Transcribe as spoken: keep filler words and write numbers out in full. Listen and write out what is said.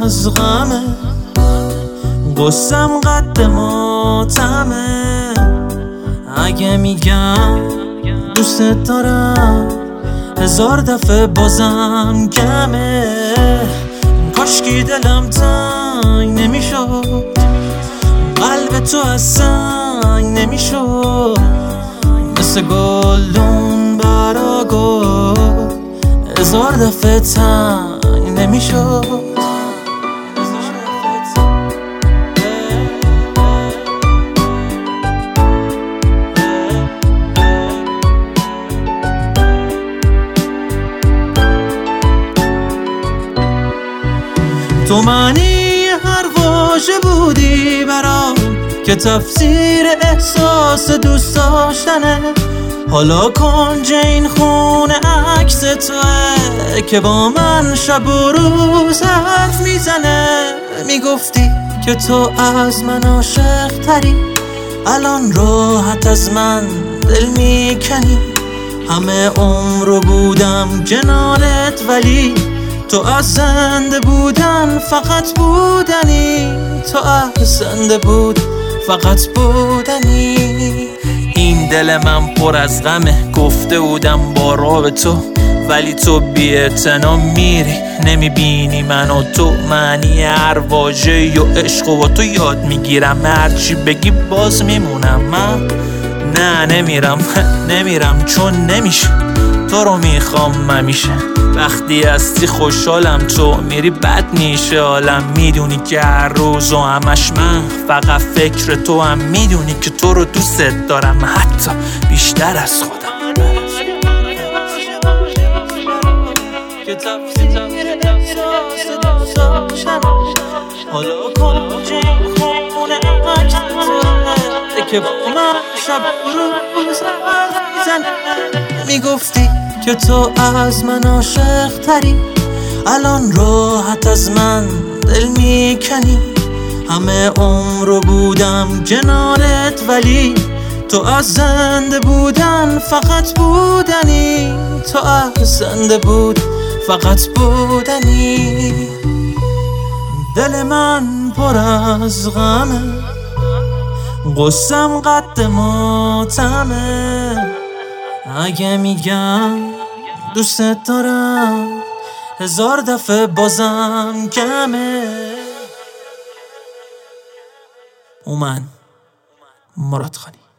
از غمه، قصم قد ماتمه. اگه میگم دوست دارم هزار دفعه بازم کمه. کاشکی دلم تنگ نمیشد، قلب تو از سنگ نمیشد، مثل گلدون برا گل هزار دفعه تنگ نمیشد. تو معنی هر واژه بودی برام که تفسیر احساس دوست داشتنه. حالا کنج این خونه عکس توه که با من شب و روز حرف میزنه. میگفتی که تو از من عاشق تری، الان راحت از من دل میکنی. همه عمر رو بودم کنارت ولی تو از زنده بودن فقط بودنی. تو از زنده بود فقط بودنی. این دل من پر از غمه، گفته بودم با راه تو ولی تو بی اعتنا میری. نمیبینی من و تو معنی هر واژه‌ای و عشق و با تو یاد میگیرم. هرچی بگی باز میمونم. من نه نمیرم نمیرم چون نمیشه. تو رو میخوام همیشه، وقتی هستی خوشحالم، تو میری بد میشه حالم. میدونی که هر روز و همش من فقط فکر تو هم. میدونی که تو رو دوست دارم حتی بیشتر از خودم. حالا کنج این خونه عکس که با من شب روز حرف میزنه. میگفتی که تو از من عاشق تری، الان راحت از من دل میکنی. همه عمر رو بودم کنارت ولی تو از زنده بودن فقط بودنی. تو از زنده بود فقط بودنی. دل من پر از غمه، قصم قد ماتمه. اگه میگم دوست دارم هزار دفعه بازم کمه. اومن مراد خانی.